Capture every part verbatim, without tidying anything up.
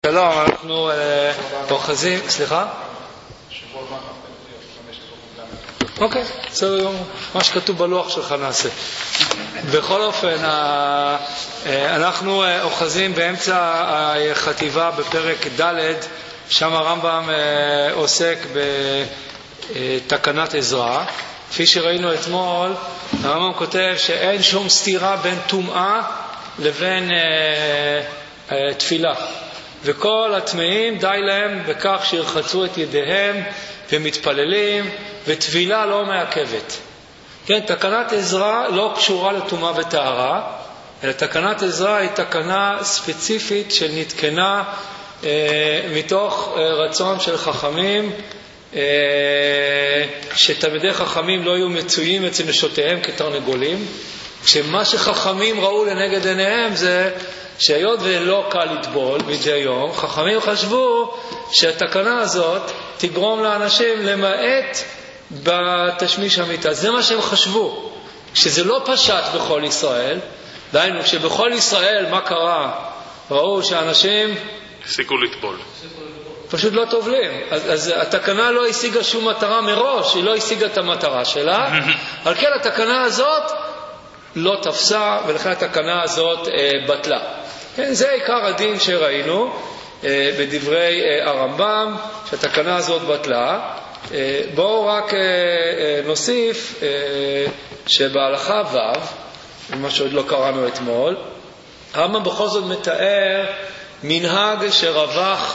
שלום, אנחנו אוחזים, סליחה? אוקיי, בסדר יום, מה שכתוב בלוח שלך נעשה. בכל אופן, אנחנו אוחזים באמצע החטיבה בפרק ד', שם הרמב"ם עוסק בתקנת עזרא. כפי שראינו אתמול, הרמב"ם כותב שאין שום סתירה בין טומאה לבין אה, תפילה. וכל הטמאים די להם בכך שירחצו את ידיהם ומתפללים, ותפילה לא מעכבת. כן, תקנת עזרא לא קשורה לטומאה וטהרה, אלא תקנת עזרא היא תקנה ספציפית שנתקנה אה, מתוך אה, רצון של חכמים, אה, שתלמידי חכמים לא יהיו מצויים אצל נשותיהם כתרנגולים, כשמה שחכמים ראו לנגד עיניהם זה שהיות ולא קל לטבול מדי יום, חכמים חשבו שהתקנה הזאת תגרום לאנשים למעט בתשמיש המיטה. זה מה שהם חשבו. שזה לא פשט בכל ישראל, דהיינו, שבכל ישראל מה קרה? ראו שאנשים הפסיקו לטבול. פשוט לא טובלים. אז, אז התקנה לא השיגה שום מטרה מראש, היא לא השיגה את המטרה שלה. על כן התקנה הזאת לא תפסה, ולכן התקנה הזאת אה, בטלה. כן, זה עיקר הדין שראינו אה, בדברי אה, הרמב"ם, שהתקנה הזאת בטלה. אה, בואו רק אה, אה, נוסיף אה, שבהלכה ו', מה שעוד לא קראנו אתמול, הרמב"ם בכל זאת מתאר מנהג שרווח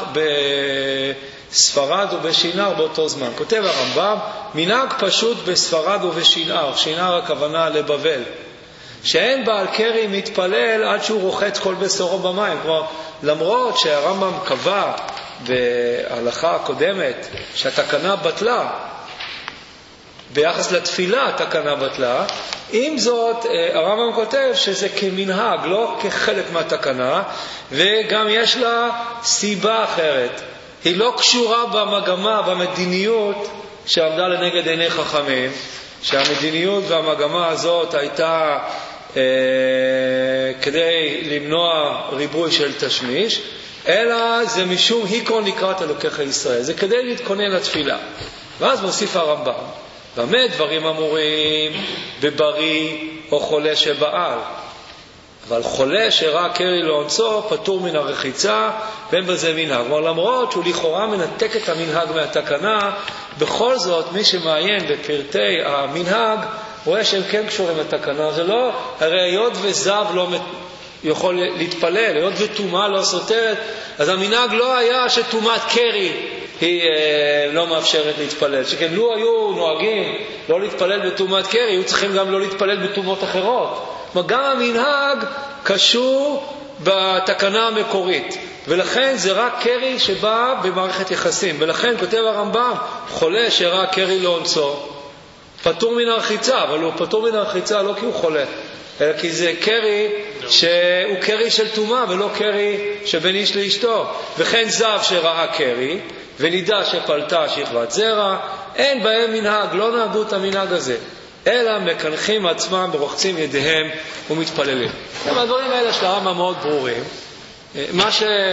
בספרד ובשינר באותו זמן. כותב הרמב"ם, מנהג פשוט בספרד ובשינר, שינר הכוונה לבבל, שאין בעל קרי מתפלל עד שהוא רוחץ כל בשורו במים. כלומר, למרות שהרמב"ם קבע בהלכה הקודמת שהתקנה בטלה, ביחס לתפילה התקנה בטלה, עם זאת הרמב"ם כותב שזה כמנהג, לא כחלק מהתקנה, וגם יש לה סיבה אחרת. היא לא קשורה במגמה, במדיניות שעמדה לנגד עיני חכמים, שהמדיניות והמגמה הזאת הייתה אה, כדי למנוע ריבוי של תשמיש, אלא זה משום היקרון לקראת אלוקיך ישראל, זה כדי להתכונן לתפילה. ואז מוסיף הרמב"ם, במה דברים אמורים בבריא או חולה שבעל, אבל חולה שראה קרי לאונצו פטור מן הרחיצה, ואין בזה מנהג. כלומר, למרות שהוא לכאורה מנתק את המנהג מהתקנה, בכל זאת מי שמעיין בפרטי המנהג רואה שהם כן קשורים לתקנה. זה לא, הרי היות וזב לא יכול להתפלל, היות וטומאה לא סותרת, אז המנהג לא היה שטומאת קרי היא אה, לא מאפשרת להתפלל. שכן לו היו נוהגים לא להתפלל בטומאת קרי, היו צריכים גם לא להתפלל בטומאות אחרות. גם המנהג קשור בתקנה המקורית, ולכן זה רק קרי שבא במערכת יחסים. ולכן כותב הרמב"ם, חולה שראה קרי לאונצו פטור מן הרחיצה, אבל הוא פטור מן הרחיצה לא כי הוא חולה, אלא כי זה קרי שהוא קרי של טומאה ולא קרי שבין איש לאשתו. וכן זב שראה קרי ונידע שפלטה שכבת זרע, אין בהם מנהג, לא נהגו את המנהג הזה, אלא מקנחים עצמם ברוחצים ידיהם ומתפללים. הדברים האלה של הרמב"ם מאוד ברורים. מה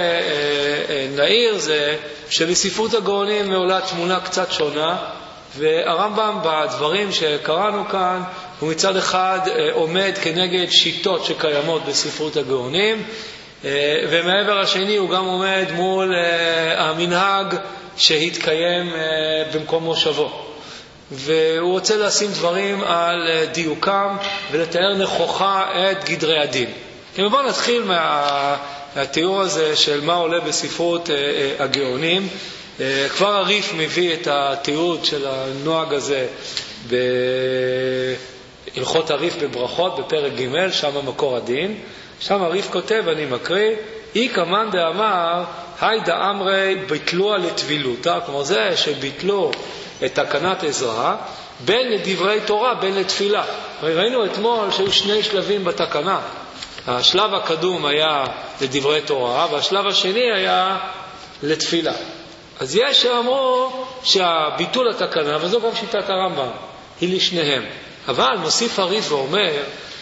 שנעיר זה שבספרות הגאונים מעולה תמונה קצת שונה, והרמב"ם בדברים שקראנו כאן הוא מצד אחד עומד כנגד שיטות שקיימות בספרות הגאונים, ומעבר השני הוא גם עומד מול המנהג שהתקיים במקום מושבו, והוא רוצה לשים דברים על דיוקם ולתאר נכוחה את גדרי הדין. בואו נתחיל מה, מהתיאור הזה של מה עולה בספרות הגאונים. כבר הריף מביא את התיעוד של הנוהג הזה בהלכות הריף בברכות בפרק ג', שם מקור הדין. שם הריף כותב, אני מקריא, אי כמן דאמר היי דאמרי ביטלוה לטבילותה, כמו זה שביטלו את תקנת עזרא, בין לדברי תורה בין לתפילה. ראינו אתמול שהיו שני שלבים בתקנה. השלב הקדום היה לדברי תורה, והשלב השני היה לתפילה. אז יש שאמרו שהביטול התקנה, וזו גם שיטת הרמב"ם, היא לשניהם. אבל מוסיף הריף ואומר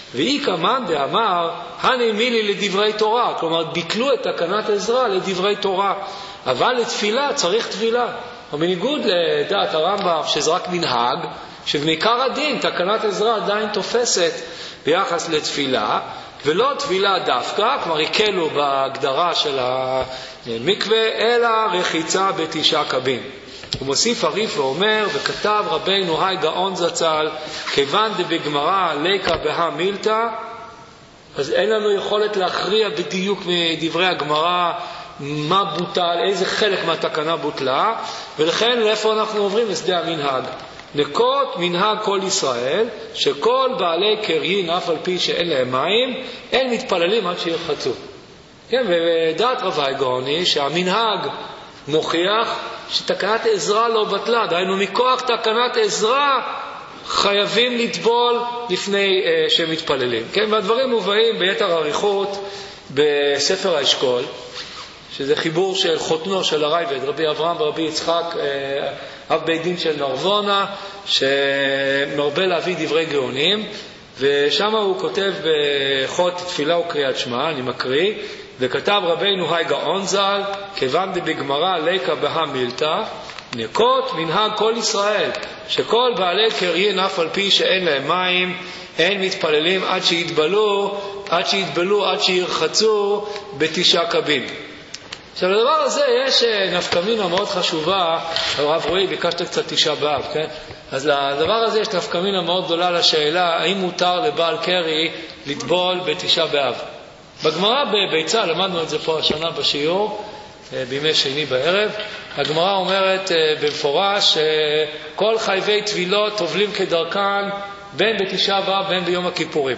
ואי כמן דאמר, הנעימי לי לדברי תורה. כלומר, ביטלו את תקנת עזרא לדברי תורה. אבל לתפילה צריך תפילה. ובניגוד לדעת הרמב"ם, שזה רק מנהג, שבעיקר הדין, תקנת עזרא עדיין תופסת ביחס לתפילה, ולא תפילה דווקא, כלומר הקלו בהגדרה של המקווה, אלא רחיצה בתשעה קבין. הוא מוסיף הריף ואומר, וכתב רבינו היי גאון זצ"ל, כיוון דבגמרא ליקה בהא מילתא, אז אין לנו יכולת להכריע בדיוק מדברי הגמרא מה בוטל, איזה חלק מהתקנה בוטלה, ולכן לאיפה אנחנו עוברים? לשדה המנהג. נקות מנהג כל ישראל, שכל בעלי קרין, אף על פי שאין להם מים, אין מתפללים עד שירחצו. כן, ודעת רב הגאוני שהמנהג מוכיח שתקנת עזרא לא בטלה, דהיינו מכוח תקנת עזרא חייבים לטבול לפני uh, שהם מתפללים. כן, והדברים מובאים ביתר אריכות בספר האשכול, שזה חיבור של חותנו של הרייבד, רבי אברהם ורבי יצחק, uh, אב בית דין של נרבונה, שמרבה להביא דברי גאונים, ושם הוא כותב בחוט תפילה וקריאת שמע, אני מקריא, וכתב רבינו היי גאון ז"ל, כיוון דבגמרא ליקה בהא מילתא, נקות מנהג כל ישראל, שכל בעלי קרין אף על פי שאין להם מים, אין מתפללים עד שיתבלו, עד שיתבלו, עד שירחצו בתשעה קבין. עכשיו לדבר הזה יש נפקמינה מאוד חשובה, הרב רועי ביקשת קצת תשעה באב, כן? אז לדבר הזה יש נפקמינה מאוד גדולה לשאלה, האם מותר לבעל קרי לטבול בתשעה באב? בגמרא בביצה, למדנו את זה פה השנה בשיעור, בימי שני בערב, הגמרא אומרת במפורש שכל חייבי טבילות טובלים כדרכן בין בתשעה באב בין ביום הכיפורים.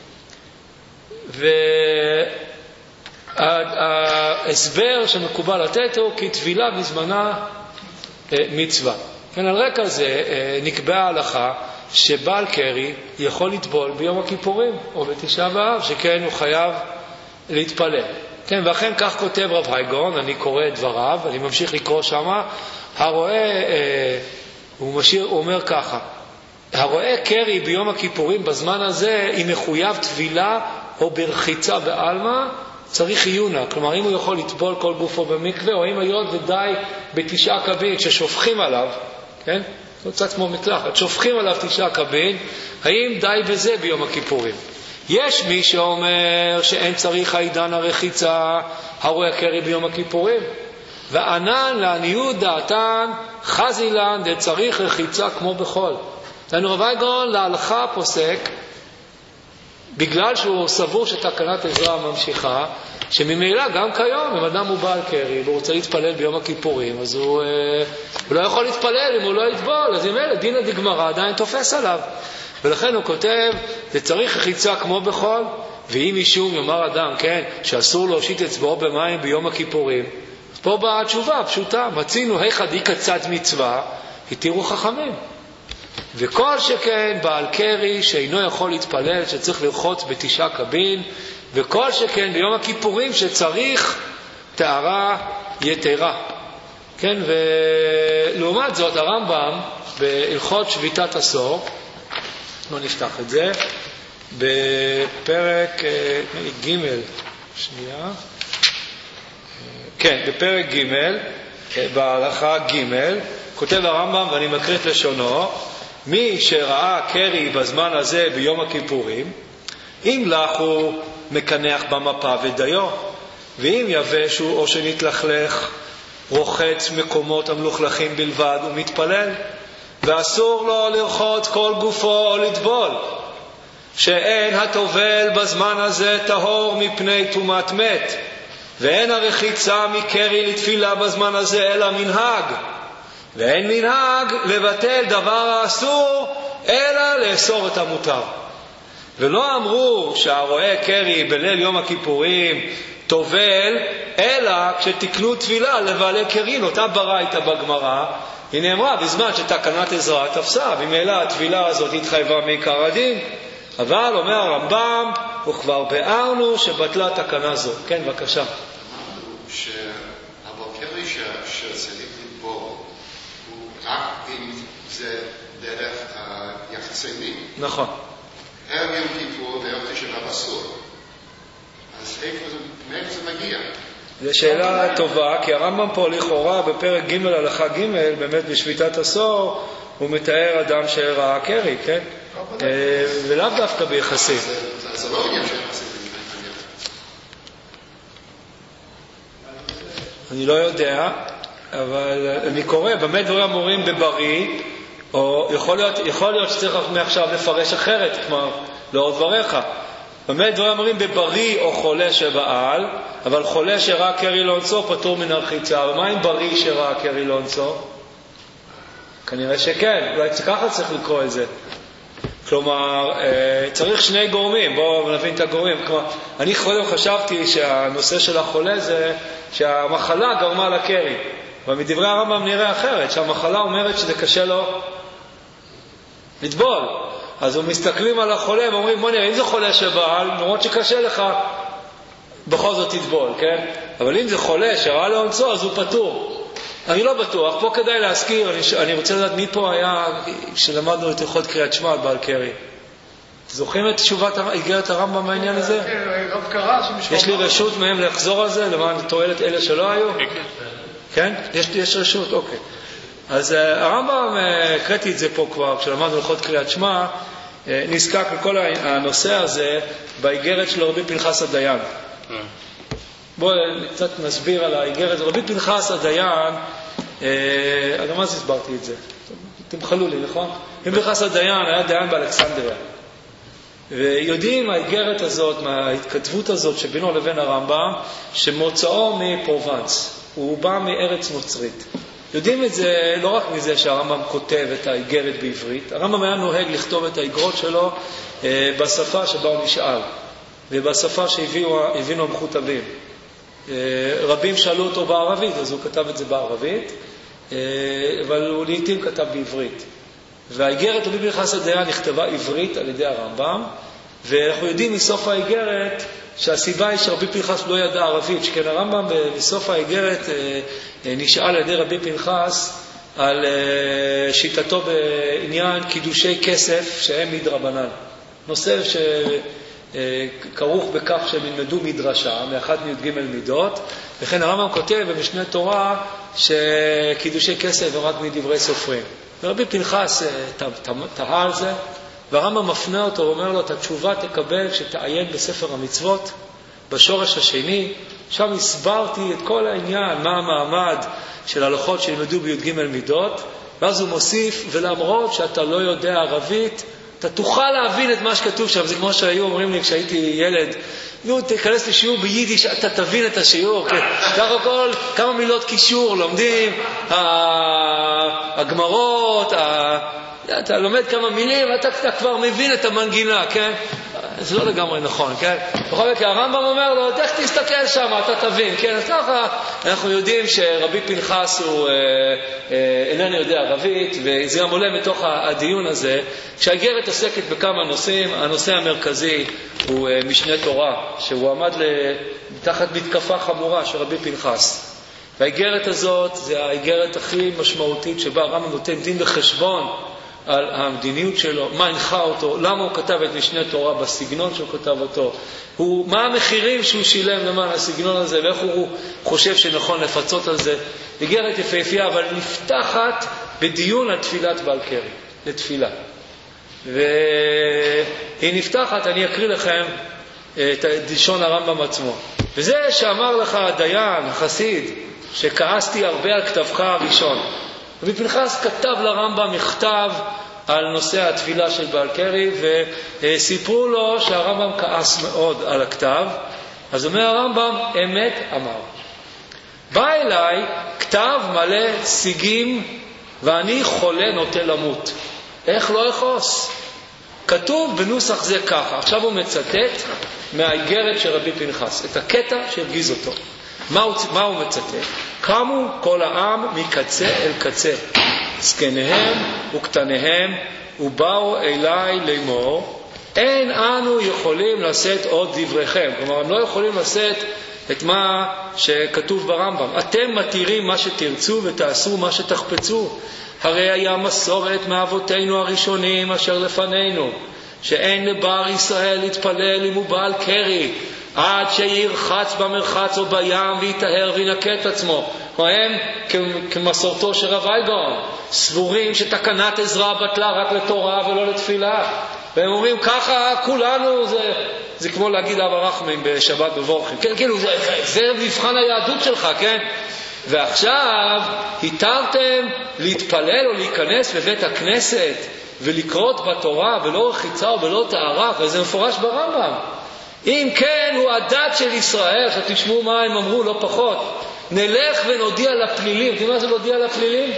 וההסבר שמקובל לתת הוא כי טבילה בזמנה מצווה. כן, על רקע זה נקבעה ההלכה שבעל קרי יכול לטבול ביום הכיפורים או בתשעה באב, שכן הוא חייב להתפלל. כן, ואכן כך כותב רב הייגון, אני קורא את דבריו, אני ממשיך לקרוא שמה, הרואה, אה, הוא, משאיר, הוא אומר ככה, הרואה קרי ביום הכיפורים בזמן הזה, אם מחויב טבילה או ברחיצה בעלמא, צריך עיונה. כלומר, אם הוא יכול לטבול כל גופו במקווה, או אם היות ודי בתשעה קבין ששופכים עליו, כן? זה קצת כמו מקלחת, שופכים עליו תשעה קבין, האם די בזה ביום הכיפורים? יש מי שאומר שאין צריך העידן הרחיצה, הרואה קרי ביום הכיפורים, וענן לעניות דעתן חזילן דצריך רחיצה כמו בחול. דהיינו רב הייגון להלכה פוסק, בגלל שהוא סבור שתקנת עזרא ממשיכה, שממילא גם כיום, אם אדם הוא בעל קרי והוא רוצה להתפלל ביום הכיפורים, אז הוא, אה, הוא לא יכול להתפלל אם הוא לא יטבול, אז אם אלה דינא דגמרא עדיין תופס עליו. ולכן הוא כותב, זה צריך רחיצה כמו בחול, ואם משום יאמר אדם, כן, שאסור להושיט אצבעו במים ביום הכיפורים, אז פה באה התשובה פשוטה, מצינו היכא דאיכא צד מצווה, התירו חכמים. וכל שכן בעל קרי שאינו יכול להתפלל, שצריך לרחוץ בתשעה קבין, וכל שכן ביום הכיפורים שצריך טהרה יתרה. כן, ולעומת זאת הרמב"ם בהלכות שביתת עשור, לא נפתח את זה, בפרק ג' שנייה, כן, בפרק ג' בהלכה ג' כותב הרמב"ם, ואני מקריא את לשונו, מי שראה קרי בזמן הזה ביום הכיפורים, אם לך הוא מקנח במפה ודיו, ואם יבש הוא או שנתלכלך, רוחץ מקומות המלוכלכים בלבד ומתפלל, ואסור לו לרחוץ כל גופו או לטבול, שאין הטובל בזמן הזה טהור מפני טומאת מת, ואין הרחיצה מקרי לתפילה בזמן הזה אלא מנהג, ואין מנהג לבטל דבר האסור אלא לאסור את המותר. ולא אמרו שהרואה קרי בליל יום הכיפורים טובל, אלא כשתקנו תפילה לבעלי קרין, אותה ברייתא בגמרא, היא נאמרה בזמן שתקנת עזרא תפסה, במילא התפילה הזאת התחייבה מעיקר הדין, אבל אומר הרמב"ם, וכבר ביארנו שבטלה תקנה זו. כן, בבקשה. אמרנו שהבוקרי שצריך לטבול הוא רק אם זה דרך היחצנים. נכון. ערב יום כיפור וערב תשעה באב אסור. אז איפה זה, מאיפה זה מגיע? זו שאלה טובה, כי הרמב"ם פה לכאורה בפרק ג' הלכה ג', באמת בשביתת עשור, הוא מתאר אדם שראה קרי, כן? ולאו דווקא ביחסים. זה לא עניין של יחסים. אני לא יודע, אבל אני קורא, במה דברים אמורים בבריא, או יכול להיות, יכול להיות שצריך מעכשיו לפרש אחרת, כלומר, לאור דבריך. במה דברים אמורים בבריא או חולה שבעל, אבל חולה שראה קרי לאונסו פטור מן הרחיצה. ומה עם בריא שראה קרי לאונסו? כנראה שכן, אולי ככה צריך לקרוא את זה. כלומר, צריך שני גורמים, בואו נבין את הגורמים. כלומר, אני קודם חשבתי שהנושא של החולה זה שהמחלה גרמה לקרי. ומדברי הרמב"ם נראה אחרת, שהמחלה אומרת שזה קשה לו לטבול. אז הם מסתכלים על החולה ואומרים, בוא נראה, אם זה חולה שבעל, נראות שקשה לך, בכל זאת תטבול, כן? אבל אם זה חולה שראה לאונסו, אז הוא פטור. אני לא בטוח, פה כדאי להזכיר, אני, אני רוצה לדעת מי פה היה, כשלמדנו את הלכות קריאת שמע על בעל קרי. זוכרים את תשובת איגרת הרמב"ם בעניין הזה? יש לי רשות מהם לחזור על זה, למען תועלת אלה שלא היו? כן? יש, יש רשות, אוקיי. אז הרמב"ם, הקראתי את זה פה כבר, כשלמדנו הלכות קריאת שמע, נזקק לכל הנושא הזה באיגרת של רבי פנחס הדיין. בואו קצת נסביר על האיגרת. רבי פנחס הדיין, גם אז הסברתי את זה, תמחלו לי, נכון? רבי פנחס הדיין היה דיין באלכסנדריה. ויודעים האיגרת הזאת, מההתכתבות הזאת שבינו לבין הרמב"ם, שמוצאו מפרובנס, הוא בא מארץ נוצרית. יודעים את זה לא רק מזה שהרמב"ם כותב את האיגרת בעברית, הרמב"ם היה נוהג לכתוב את האיגרות שלו בשפה שבה הוא נשאל, ובשפה שהבינו המכותבים. רבים שאלו אותו בערבית, אז הוא כתב את זה בערבית, אבל הוא לעתים כתב בעברית. והאיגרת רבי פנחס הדיין נכתבה עברית על ידי הרמב"ם, ואנחנו יודעים מסוף האיגרת שהסיבה היא שרבי פנחס לא ידע ערבית, שכן הרמב"ם בסוף האיגרת נשאל על ידי רבי פנחס על שיטתו בעניין קידושי כסף שהם מדרבנן. נושא שכרוך בכך שהם ילמדו מדרשה, מאחד מי"ג מידות, וכן הרמב"ם כותב במשנה תורה שקידושי כסף הם רק מדברי סופרים. ורבי פנחס תהה על זה, והרמב"ם מפנה אותו ואומר לו, את התשובה תקבל כשתעיין בספר המצוות, בשורש השני, שם הסברתי את כל העניין, מה המעמד של הלכות שילמדו בי"ג מידות, ואז הוא מוסיף, ולמרות שאתה לא יודע ערבית, אתה תוכל להבין את מה שכתוב שם. זה כמו שהיו אומרים לי כשהייתי ילד, נו, תיכנס לשיעור ביידיש, אתה תבין את השיעור. ככה כל, כמה מילות קישור לומדים, הגמרות, אתה לומד כמה מילים, אתה כבר מבין את המנגינה, כן? זה לא לגמרי נכון, כן? בכל מקרה, הרמב"ם אומר לו, איך תסתכל שם, אתה תבין, כן? אז ככה, אנחנו יודעים שרבי פנחס הוא אה, אה, איננו יודע ערבית, וזה גם עולה מתוך הדיון הזה, כשהאיגרת עוסקת בכמה נושאים, הנושא המרכזי הוא אה, משנה תורה, שהוא עמד תחת מתקפה חמורה של רבי פנחס. והאיגרת הזאת, זה האיגרת הכי משמעותית שבה הרמב"ם נותן דין וחשבון על המדיניות שלו, מה הנחה אותו, למה הוא כתב את משנה תורה בסגנון שהוא כתב אותו, הוא, מה המחירים שהוא שילם למען הסגנון הזה, ואיך הוא חושב שנכון לפצות על זה. איגרת יפהפייה, אבל נפתחת בדיון על תפילת בעל קרי, לתפילה. והיא נפתחת, אני אקריא לכם את לשון הרמב"ם עצמו. וזה שאמר לך הדיין, החסיד, שכעסתי הרבה על כתבך הראשון. רבי פנחס כתב לרמב"ם מכתב על נושא התפילה של בעל קרי, וסיפרו לו שהרמב"ם כעס מאוד על הכתב. אז אומר הרמב"ם, אמת אמר. בא אליי כתב מלא שיגים, ואני חולה נוטה למות. איך לא אחוס? כתוב בנוסח זה ככה. עכשיו הוא מצטט מהאיגרת של רבי פנחס, את הקטע שהרגיז אותו. מה הוא, מה הוא מצטט? קמו כל העם מקצה אל קצה, זקניהם וקטניהם, ובאו אליי לאמור, אין אנו יכולים לשאת עוד דבריכם. כלומר, הם לא יכולים לשאת את מה שכתוב ברמב"ם. אתם מתירים מה שתרצו ותעשו מה שתחפצו. הרי היה מסורת מאבותינו הראשונים אשר לפנינו, שאין לבר ישראל להתפלל אם הוא בעל קרי, עד שירחץ במרחץ או בים ויטהר וינקה את עצמו. הם כמסורתו של רב אייגאון, סבורים שתקנת עזרא בטלה רק לתורה ולא לתפילה. והם אומרים ככה כולנו, זה, זה כמו להגיד אבא רחמים בשבת בבורכים. כן, כאילו, זה, זה מבחן היהדות שלך, כן? ועכשיו התרתם להתפלל או להיכנס לבית הכנסת ולקרות בתורה ולא רחיצה ולא טהרה, וזה מפורש ברמב"ם. אם כן, הוא הדת של ישראל. עכשיו תשמעו מה הם אמרו, לא פחות. נלך ונודיע לפלילים. אתם מה זה להודיע לפלילים?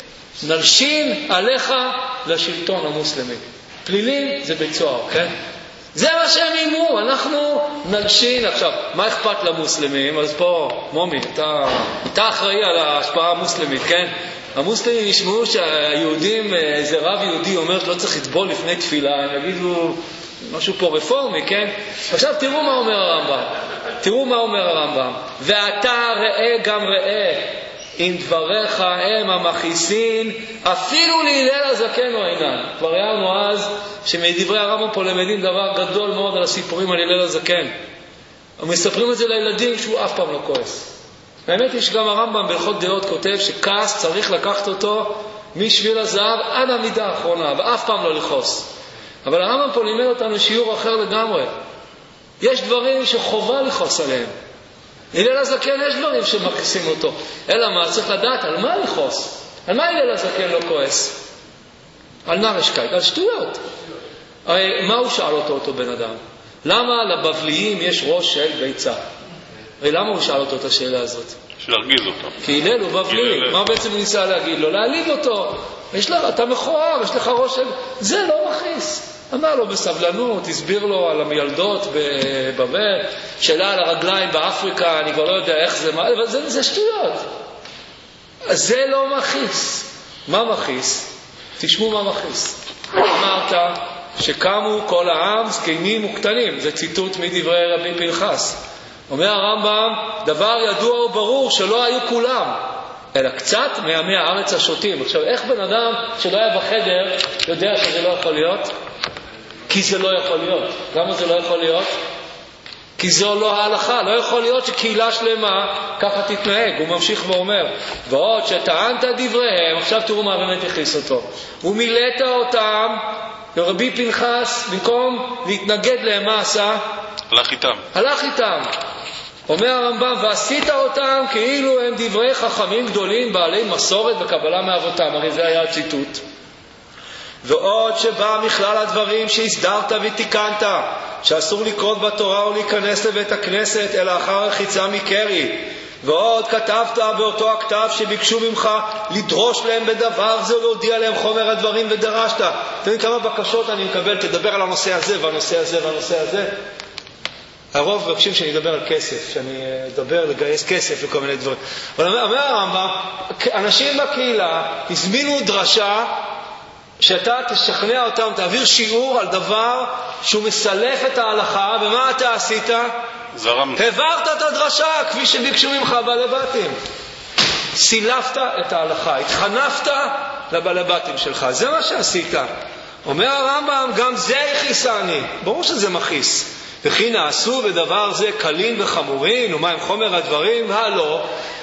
נלשין עליך לשלטון המוסלמי. פלילים זה בית סוהר, כן? זה מה שהם אימו, אנחנו נלשין. עכשיו, מה אכפת למוסלמים? אז פה, מומי, אתה, אתה אחראי על ההשפעה המוסלמית, כן? המוסלמים ישמעו שהיהודים, איזה רב יהודי אומר שלא צריך לטבול לפני תפילה, הם יגידו משהו פה רפורמי, כן? עכשיו תראו מה אומר הרמב"ם. תראו מה אומר הרמב"ם. ואתה ראה גם ראה, אם דבריך הם המכעיסין, אפילו להלל הזקן או אינן. כבר ראינו אז שמדברי הרמב"ם פה למדים דבר גדול מאוד על הסיפורים על הלל הזקן. הם מספרים את זה לילדים שהוא אף פעם לא כועס. באמת יש גם הרמב"ם בהלכות דעות כותב שכעס צריך לקחת אותו משביל הזהב עד המידה האחרונה, ואף פעם לא לכעוס. אבל הרמב"ם פה לימד אותנו שיעור אחר לגמרי. יש דברים שחובה לכעוס עליהם. הלל הזקן יש דברים שמכעיסים אותו. אלא מה? צריך לדעת על מה לכעוס. על מה הלל הזקן לא כועס? על נרשקייט, על שטויות. הרי מה הוא שאל אותו אותו בן אדם? למה לבבליים יש ראש של ביצה? הרי למה הוא שאל אותו את השאלה הזאת? שלהרגיז אותו. כי הלל הוא בבלי. מה בעצם הוא ניסה להגיד לו? להעליב אותו. יש לך, אתה מכוער, יש לך ראש של... זה לא מכעיס. אמר לו בסבלנות, הסביר לו על המילדות בבבל, שאלה על הרגליים באפריקה, אני כבר לא יודע איך זה, אבל זה, זה שטויות. זה לא מכעיס. מה מכעיס? תשמעו מה מכעיס. אמרת שקמו כל העם זקנים וקטנים, זה ציטוט מדברי רבי פנחס. אומר הרמב"ם, דבר ידוע וברור שלא היו כולם, אלא קצת מעמי הארץ השוטים. עכשיו, איך בן אדם שלא היה בחדר יודע שזה לא יכול להיות? כי זה לא יכול להיות. למה זה לא יכול להיות? כי זו לא ההלכה. לא יכול להיות שקהילה שלמה ככה תתנהג. הוא ממשיך ואומר, ועוד שטענת דבריהם, עכשיו תראו מה באמת הכניס אותו. ומילאת אותם, ורבי פנחס, במקום להתנגד להם, מה עשה? הלך איתם. הלך איתם. אומר הרמב"ם, ועשית אותם כאילו הם דברי חכמים גדולים, בעלי מסורת וקבלה מאבותם. הרי זה היה הציטוט. ועוד שבא מכלל הדברים שהסדרת ותיקנת, שאסור לקרות בתורה או להיכנס לבית הכנסת, אלא אחר רחיצה מקרי. ועוד כתבת באותו הכתב שביקשו ממך לדרוש להם בדבר זה, להודיע להם חומר הדברים ודרשת. אתם יודעים כמה בקשות אני מקבל, תדבר על הנושא הזה והנושא הזה והנושא הזה. הרוב מבקשים שאני אדבר על כסף, שאני אדבר לגייס כסף וכל מיני דברים. אבל אומר הרמב"ם, אנשים בקהילה הזמינו דרשה שאתה תשכנע אותם, תעביר שיעור על דבר שהוא מסלף את ההלכה, ומה אתה עשית? זרמת. העברת את הדרשה כפי שביקשו ממך בעלי בתים. סילפת את ההלכה, התחנפת לבעלי בתים שלך, זה מה שעשית. אומר הרמב"ם, גם זה הכעיסני. ברור שזה מכעיס. וכי נעשו בדבר זה קלים וחמורים, ומה עם חומר הדברים? הלא,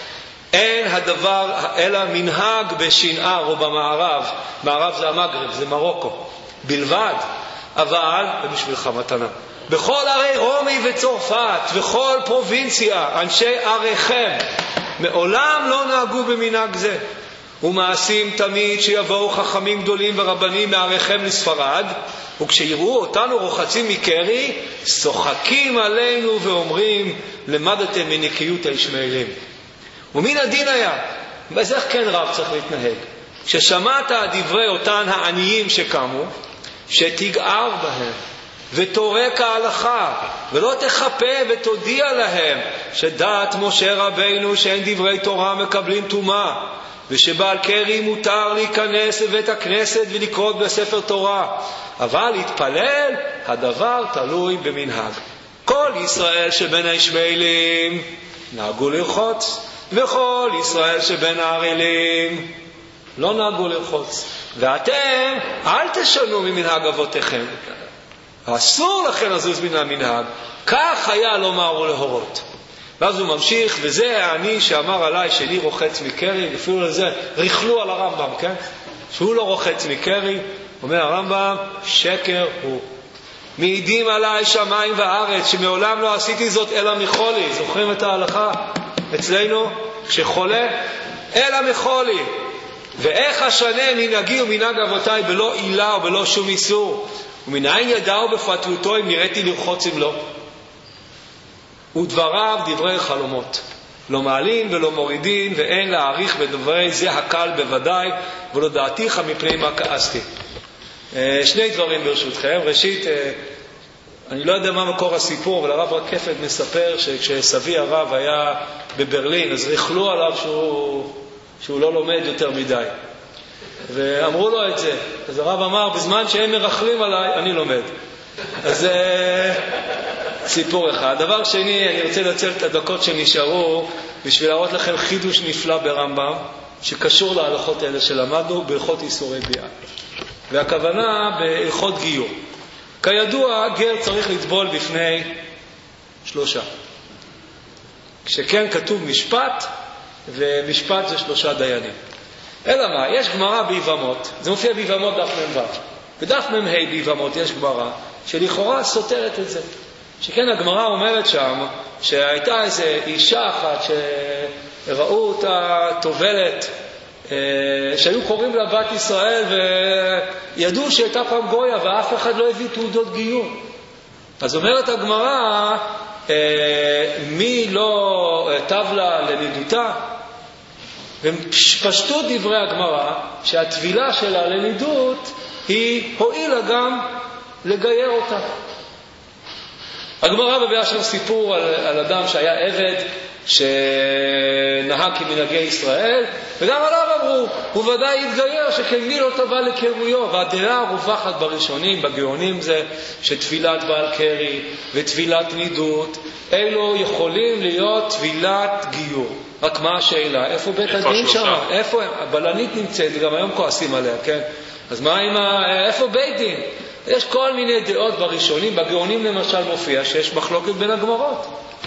אין הדבר אלא מנהג בשנער או במערב. מערב זה המגרב, זה מרוקו בלבד. אבל, ובשבילך מתנה, בכל ערי רומי וצרפת וכל פרובינציה, אנשי עריכם מעולם לא נהגו במנהג זה. ומעשים תמיד שיבואו חכמים גדולים ורבנים מעריכם לספרד, וכשיראו אותנו רוחצים מקרי, שוחקים עלינו ואומרים, למדתם מנקיות הישמעאלים. ומן הדין היה, אז איך כן רב צריך להתנהג? כששמעת דברי אותן העניים שקמו, שתגער בהם ותורק ההלכה, ולא תחפה ותודיע להם שדעת משה רבינו שאין דברי תורה מקבלים טומאה, ושבעל קרי מותר להיכנס לבית הכנסת ולקרוא בספר תורה, אבל להתפלל הדבר תלוי במנהג. כל ישראל שבין הישמעאלים נהגו לרחוץ, וכל ישראל שבין הערלים לא נהגו לרחוץ. ואתם אל תשנו ממנהג אבותיכם. אסור לכן לזוז מן המנהג, כך היה לומר ולהורות. ואז הוא ממשיך, וזה אני שאמר עליי שלי רוחץ מקרי, אפילו לזה ריחלו על הרמב"ם, כן? שהוא לא רוחץ מקרי, אומר הרמב"ם, שקר הוא. מעידים עליי שמיים וארץ, שמעולם לא עשיתי זאת אלא מחולי. זוכרים את ההלכה אצלנו? כשחולה, אלא מחולי. ואיך אשנה מנהגי ומנהג אבותיי בלא עילה ובלא שום איסור? ומנין ידעו בפרטיותו אם נראיתי לרחוץ אם לא? ודבריו דברי חלומות. לא מעלין ולא מורידין, ואין להעריך בדברי זה הקל בוודאי, ולא דעתיך מפני מה כעסתי. שני דברים ברשותכם. ראשית, אני לא יודע מה מקור הסיפור, אבל הרב רקפת מספר שכשסבי הרב היה בברלין, אז ריחלו עליו שהוא, שהוא לא לומד יותר מדי. ואמרו לו את זה. אז הרב אמר, בזמן שהם מרחלים עליי, אני לומד. אז סיפור אחד. דבר שני, אני רוצה לנצל את הדקות שנשארו בשביל להראות לכם חידוש נפלא ברמב"ם, שקשור להלכות האלה שלמדנו בהלכות איסורי ביאה. והכוונה בהלכות גיור. כידוע, גר צריך לטבול בפני שלושה. כשכן כתוב משפט, ומשפט זה שלושה דיינים. אלא מה? יש גמרא ביבמות, זה מופיע ביבמות דף מ"ו. בדף מ"ה ביבמות יש גמרא שלכאורה סותרת את זה. שכן הגמרא אומרת שם שהייתה איזו אישה אחת שראו אותה טובלת, שהיו קוראים לה בת ישראל, וידעו שהייתה פעם גויה ואף אחד לא הביא תעודות גיור. אז אומרת הגמרא, מי לא טב לה לנידותה? ופשטות דברי הגמרא שהטבילה שלה לנידות היא הועילה גם לגייר אותה. הגמרא מביאה שם סיפור על, על אדם שהיה עבד שנהג כמנהגי ישראל, וגם עליו אמרו, הוא ודאי יתגייר שכן מי לא טבע לקרויו. והדעה הרווחת בראשונים, בגאונים, זה שתפילת בעל קרי ותפילת נידות אלו יכולים להיות תפילת גיור. רק מה השאלה? איפה בית הדין שם? איפה? הבלנית נמצאת, גם היום כועסים עליה, כן? אז מה עם ה... איפה בית דין? יש כל מיני דעות בראשונים, בגאונים למשל מופיע שיש מחלוקת בין הגמרות.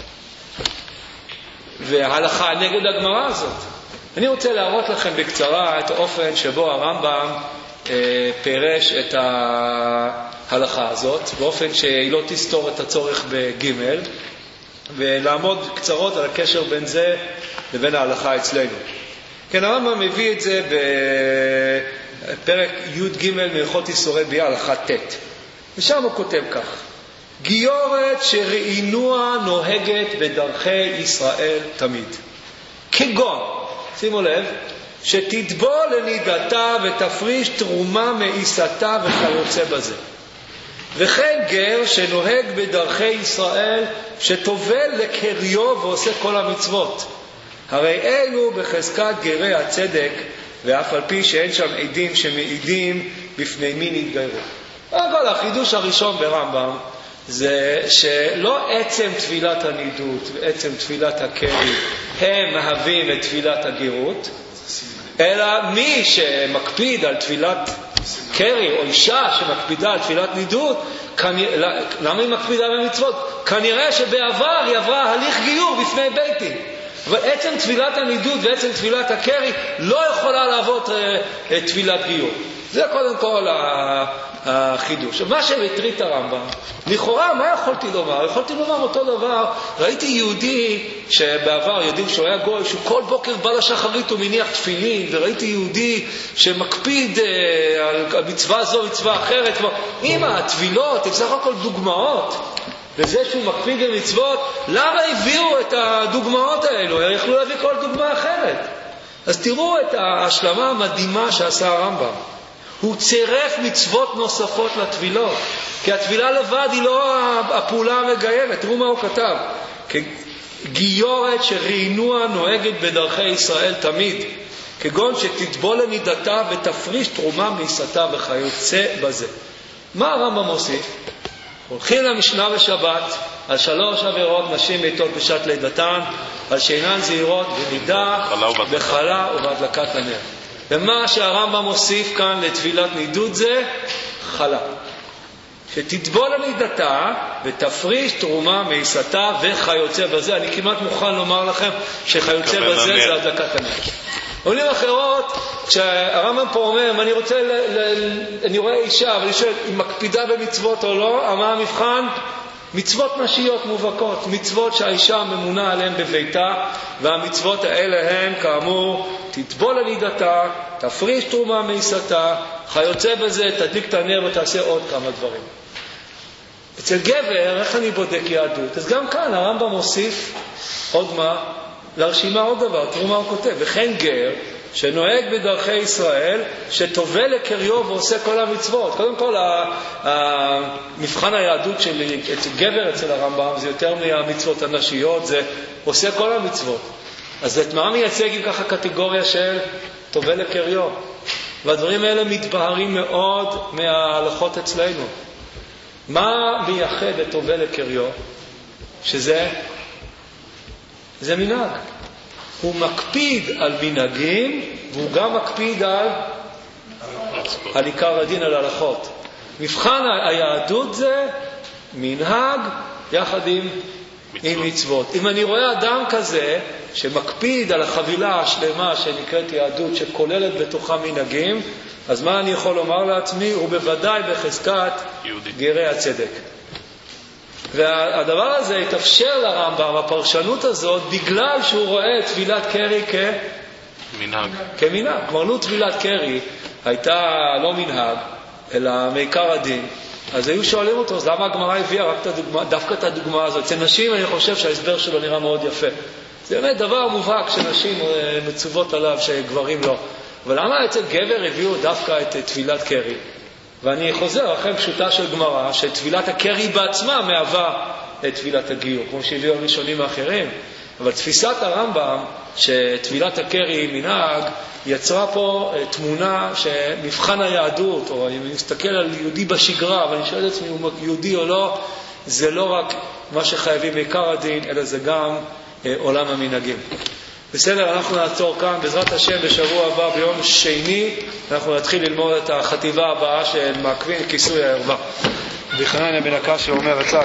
וההלכה נגד הגמרא הזאת. אני רוצה להראות לכם בקצרה את האופן שבו הרמב"ם אה, פירש את ההלכה הזאת, באופן שהיא לא תסתור את הצורך בגימל, ולעמוד קצרות על הקשר בין זה לבין ההלכה אצלנו. כן, הרמב"ם מביא את זה בפרק י' ג' מהלכות איסורי ביאה, הלכה ט'. ושם הוא כותב כך: גיורת שראינוה נוהגת בדרכי ישראל תמיד. כגון, שימו לב, שתטבול לנידתה ותפריש תרומה מאיסתה וכיוצא בזה. וכן גר שנוהג בדרכי ישראל, שטובל לקריו ועושה כל המצוות. הרי אלו בחזקת גרי הצדק, ואף על פי שאין שם עדים שמעידים בפני מי נתגיירו. אבל החידוש הראשון ברמב"ם זה שלא עצם תפילת הנידות ועצם תפילת הקרי הם מהווים את תפילת הגירות, אלא מי שמקפיד על תפילת קרי או אישה שמקפידה על תפילת נידות, כנראה, למה היא מקפידה במצוות? כנראה שבעבר היא עברה הליך גיור בפני בית דין. אבל עצם תפילת הנידות ועצם תפילת הקרי לא יכולה לעבוד אה, תפילת גיור. זה קודם כל החידוש. מה שמטריד הרמב"ם, לכאורה מה יכולתי לומר? יכולתי לומר אותו דבר. ראיתי יהודי שבעבר יודעים שהוא היה גוי, שהוא כל בוקר בא לשחרית ומניח תפילין, וראיתי יהודי שמקפיד אה, על מצווה זו מצווה אחרת. אם התפילות, בסך הכל דוגמאות וזה שהוא מקפיד במצוות, למה הביאו את הדוגמאות האלו? יכלו להביא כל דוגמה אחרת. אז תראו את ההשלמה המדהימה שעשה הרמב"ם. הוא צירף מצוות נוספות לתפילות, כי התפילה לבד היא לא הפעולה המגיירת. תראו מה הוא כתב: גיורת שראינוה נוהגת בדרכי ישראל תמיד, כגון שתטבול לנידתה ותפריש תרומה מאיסתה וכיוצא בזה. מה הרמב"ם מוסיף? הולכים למשנה בשבת על שלוש עבירות נשים מתות בשעת לידתן, על שאינן זהירות בנידה, בחלה ובהדלקת הנר. ומה שהרמב"ם מוסיף כאן לתפילת נידות זה חלה. שתטבול הנידתה ותפריש תרומה מעיסתה וכיוצא בזה. אני כמעט מוכן לומר לכם שכיוצא בזה זה הדלקת הנר. עולים אחרות, כשהרמב"ם פה אומר, אם אני רוצה, ל, ל, אני רואה אישה, ואני שואל, היא מקפידה במצוות או לא, מה המבחן? מצוות נשיות מובהקות, מצוות שהאישה ממונה עליהן בביתה, והמצוות האלה הן, כאמור, תטבול הנידתה, תפריש תרומה מעיסתה, כיוצא בזה, תדליק את הנר ותעשה עוד כמה דברים. אצל גבר, איך אני בודק יהדות? אז גם כאן הרמב"ם מוסיף עוד מה? לרשימה עוד דבר, תראו מה הוא כותב. וכן גר שנוהג בדרכי ישראל, שטובל לקריו ועושה כל המצוות. קודם כל, המבחן היהדות של גבר אצל הרמב"ם זה יותר מהמצוות הנשיות, זה עושה כל המצוות. אז את מה מייצג עם ככה קטגוריה של טובל לקריו? והדברים האלה מתבהרים מאוד מההלכות אצלנו. מה מייחד את טובל לקריו? שזה זה מנהג. הוא מקפיד על מנהגים, והוא גם מקפיד על על עיקר הדין, על הלכות. מבחן היהדות זה מנהג יחד עם, עם מצוות. אם אני רואה אדם כזה שמקפיד על החבילה השלמה שנקראת יהדות, שכוללת בתוכה מנהגים, אז מה אני יכול לומר לעצמי? הוא בוודאי בחזקת גרי הצדק. והדבר הזה התאפשר לרמב"ם, הפרשנות הזאת, בגלל שהוא רואה את תפילת קרי כמנהג. כמנהג. כלומר, לו תפילת קרי הייתה לא מנהג, אלא מעיקר הדין, אז היו שואלים אותו, אז למה הגמרא הביאה רק את הדוגמה, דווקא את הדוגמה הזאת? אצל נשים אני חושב שההסבר שלו נראה מאוד יפה. זה באמת דבר מובהק שנשים מצוות עליו, שגברים לא. אבל למה אצל גבר הביאו דווקא את תפילת קרי? ואני חוזר אחרי פשוטה של גמרא, שתפילת הקרי בעצמה מהווה את תפילת הגיור, כמו שהביאו הראשונים האחרים. אבל תפיסת הרמב"ם, שתפילת הקרי היא מנהג, יצרה פה תמונה שמבחן היהדות, או אם אני מסתכל על יהודי בשגרה, ואני שואל את עצמי אם הוא יהודי או לא, זה לא רק מה שחייבים עיקר הדין, אלא זה גם עולם המנהגים. בסדר, אנחנו נעצור כאן. בעזרת השם בשבוע הבא, ביום שני, אנחנו נתחיל ללמוד את החטיבה הבאה של מעכבין כיסוי הערווה. וחנניה בן הקש שאומר,